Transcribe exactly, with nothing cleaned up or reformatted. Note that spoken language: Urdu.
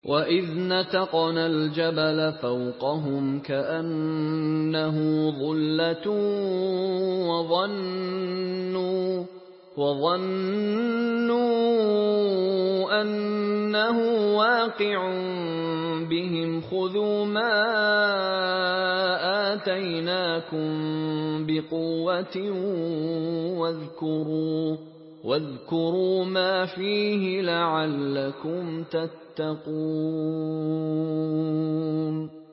وَإِذْ نَتَقْنَا الْجَبَلَ فَوْقَهُمْ كَأَنَّهُ ظُلَّةٌ وَظَنُّوا وَظَنُّوا أَنَّهُ واقِعٌ بِهِمْ خُذُوا مَا آتَيْنَاكُمْ بِقُوَّةٍ وَاذْكُرُوا وَاذْكُرُوا مَا فِيهِ لَعَلَّكُمْ تَتَّقُونَ